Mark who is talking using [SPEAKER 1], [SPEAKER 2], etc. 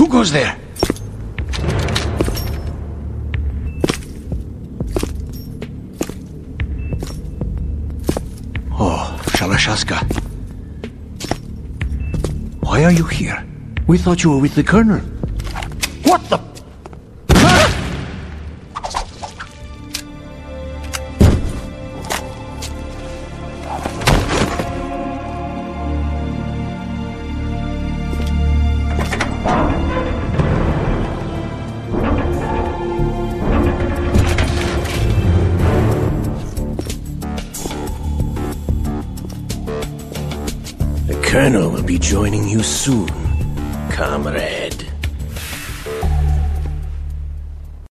[SPEAKER 1] Who goes there? Oh, Shalashaska. Why are you here? We thought you were with the Colonel. What the...
[SPEAKER 2] The Colonel will be joining you soon, comrade.